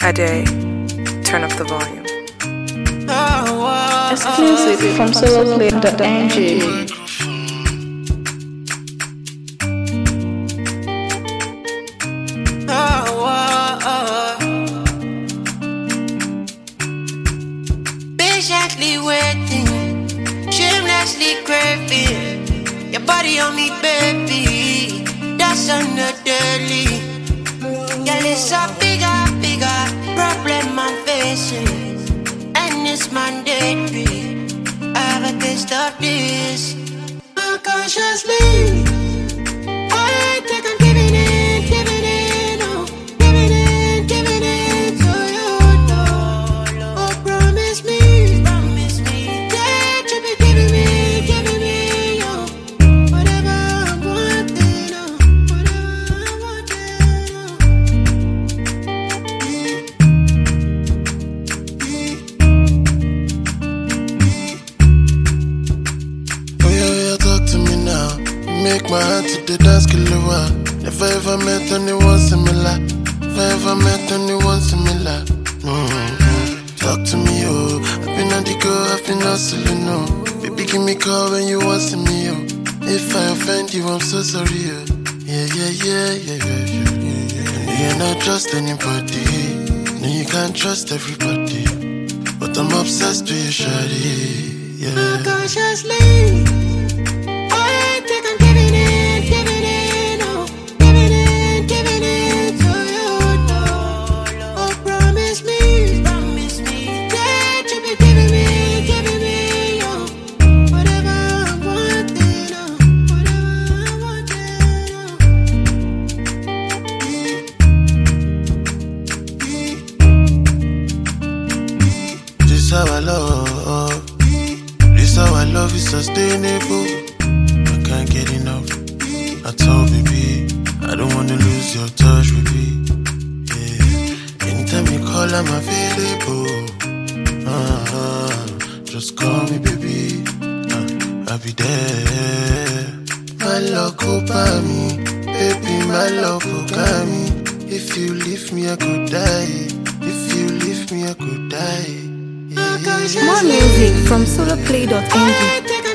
Ade, turn up the volume. Exclusive from soloplay.ng. Patiently waiting, shamelessly craving your body on me, baby. That's on the daily. Girl, it's a bigger problem I'm facing, and it's mandatory. I have a taste of this unconsciously. I think I'm giving in, oh, giving in to you, no. Oh, promise me that you'll be giving me, oh, whatever I'm wanting, oh, whatever I'm wanting, oh. Oh yeah, talk to me now. You make my heart to the dance kilowatt. If I ever met anyone similar, if I ever met anyone similar, talk to me, oh. I've been on the go, I've been hustling, no. Baby, give me call when you want to me, oh. If I offend you, I'm so sorry, oh. Yeah. You're not trust anybody. No, you can't trust everybody. But I'm obsessed with you, shawty. Yeah. unconsciously. I think I'm giving in, oh, giving in to you, no. Oh, promise me that you'll be giving me, oh, whatever I'm wanting, oh, whatever I'm wanting, oh. This how I love. This how I love is sustainable. I can't get enough. I told baby, I don't wanna lose your touch, baby. Yeah. Anytime you call, I'm available. Just call me, baby. I'll be there. My love go by me, baby. My love go by me. If you leave me, I could die. If you leave me, I could die. Yeah. More music from soloplay.ng.